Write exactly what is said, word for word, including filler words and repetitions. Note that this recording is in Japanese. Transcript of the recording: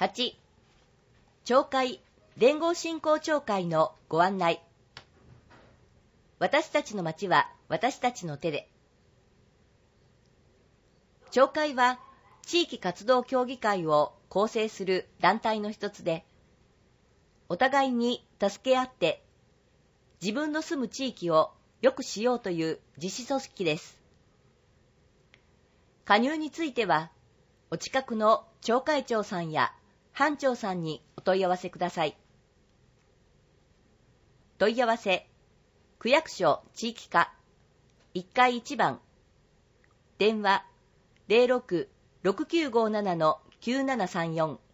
はち、町会連合振興協会のご案内。私たちの町は私たちの手で。町会は地域活動協議会を構成する団体の一つで、お互いに助け合って自分の住む地域を良くしようという自主組織です。加入については、お近くの町会長さんや班長さんにお問い合わせください。問い合わせ、区役所地域課いっかいいちばん、電話 ゼロろく ろくきゅうごなな きゅうななさんよん